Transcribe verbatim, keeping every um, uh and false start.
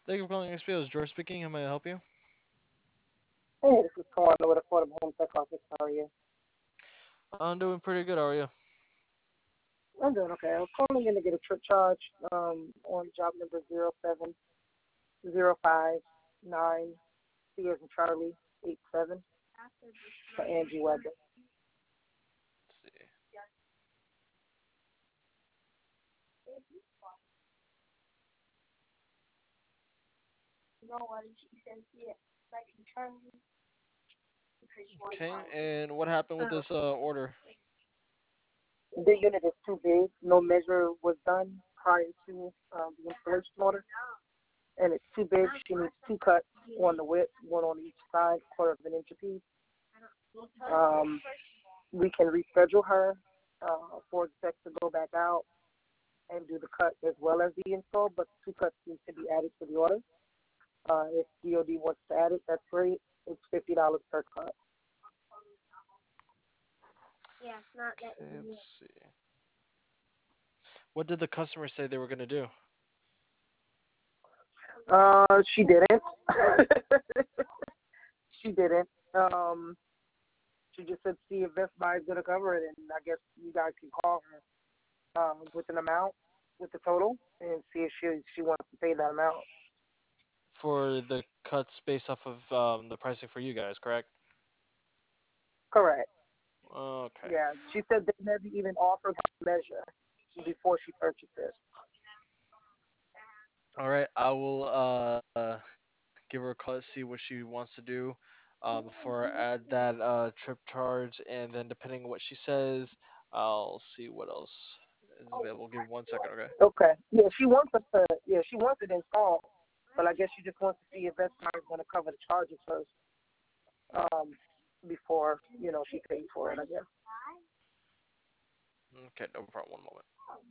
Thank you for calling X P O. George speaking. How may I help you? Hey, this is Tawana with Affordable Home Tech Office. How are you? I'm doing pretty good. How are you? I'm doing okay. I was calling in to get a trip charge um, on job number zero seven zero five nine C as in Charlie eight seven for Angie Weber. Let's see. Okay. And what happened with this uh, order? The unit is too big. No measure was done prior to um, the installation order, and it's too big. She needs two cuts on the width, one on each side, quarter of an inch apiece. Um, we can reschedule her uh, for the tech to go back out and do the cut as well as the install, but two cuts need to be added to the order. Uh, if D O D wants to add it, that's great. It's fifty dollars per cut. Okay. Let's see. What did the customer say they were gonna do? Uh, she didn't. she didn't. Um, she just said see if Best Buy is gonna cover it, and I guess you guys can call her um, with an amount, with the total, and see if she she wants to pay that amount. For the cuts based off of um, the pricing for you guys, correct? Correct. Okay. Yeah. She said they never even offered her a measure before she purchased it. All right. I will uh, give her a call, see what she wants to do um, before I add that uh, trip charge, and then depending on what she says, I'll see what else is available. Give me one second, okay? Okay. Yeah, she wants us to. Yeah, she wants it installed, but I guess she just wants to see if Best Buy is going to cover the charges first, um, before you know she pays for it. I guess. Okay, no problem. One moment.